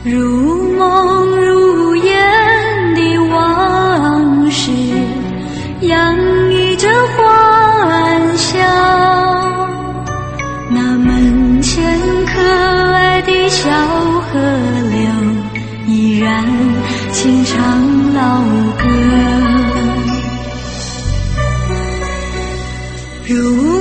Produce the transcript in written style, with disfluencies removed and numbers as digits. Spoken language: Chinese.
如梦如烟的往事，洋溢着欢笑。那门前可爱的小河流，依然轻唱老歌。如